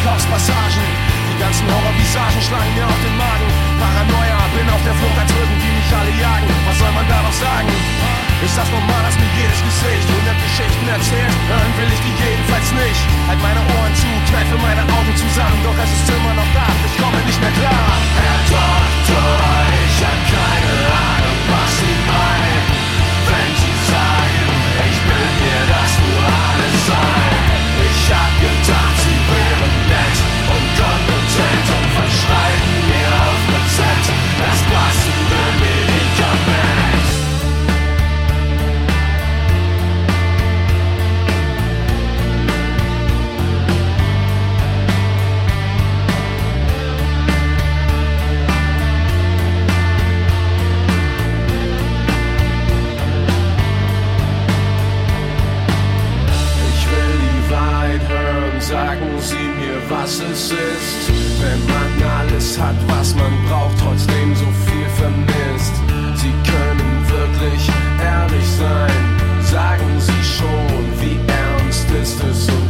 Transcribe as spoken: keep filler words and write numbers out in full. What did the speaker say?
Verkaufspassagen. Die ganzen Horrorvisagen schlagen mir auf den Magen. Paranoia, bin auf der Flucht, als würden die mich alle jagen. Was soll man da noch sagen? Ist das normal, dass mir jedes Gesicht hundert Geschichten erzählt? Hören will ich die jedenfalls nicht. Halt meine Ohren zu, kneife meine Augen zusammen. Doch es ist immer noch da, ich komme nicht mehr klar. Herr Doktor, ich hab keine Ahnung, was Sie meinen, wenn Sie sagen, ich will mir das nur alles sein. Ich hab gedacht, Sie wären nett und kompetent und verschreiben mir auf Rezept das passende Medikament. Sagen Sie mir, was es ist, wenn man alles hat, was man braucht, trotzdem so viel vermisst. Sie können wirklich ehrlich sein, sagen Sie schon, wie ernst ist es und